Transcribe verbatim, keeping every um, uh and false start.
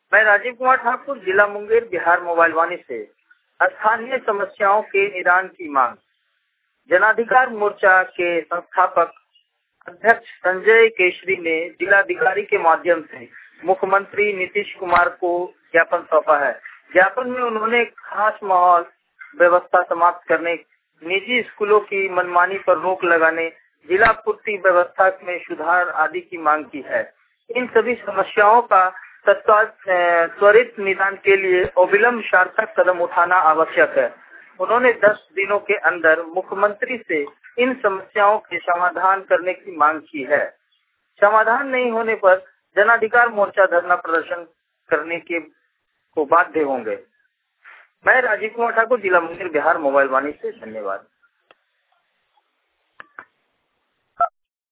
मैं राजीव कुमार ठाकुर, जिला मुंगेर, बिहार मोबाइल वाणी से स्थानीय समस्याओं के निदान की मांग। जनाधिकार मोर्चा के संस्थापक अध्यक्ष संजय केसरी ने जिलाधिकारी के माध्यम से मुख्यमंत्री नीतीश कुमार को ज्ञापन सौंपा है। ज्ञापन में उन्होंने खास माहौल व्यवस्था समाप्त करने, निजी स्कूलों की मनमानी पर रोक लगाने, जिला पूर्ति व्यवस्था में सुधार आदि की मांग की है। इन सभी समस्याओं का त्वरित निदान के लिए अविलंब सार्थक कदम उठाना आवश्यक है। उन्होंने दस दिनों के अंदर मुख्यमंत्री से इन समस्याओं के समाधान करने की मांग की है। समाधान नहीं होने पर जनाधिकार मोर्चा धरना प्रदर्शन करने के को बाध्य होंगे। मैं राजीव कुमार ठाकुर, जिला मुंगेर, बिहार मोबाइल वाणी से। धन्यवाद।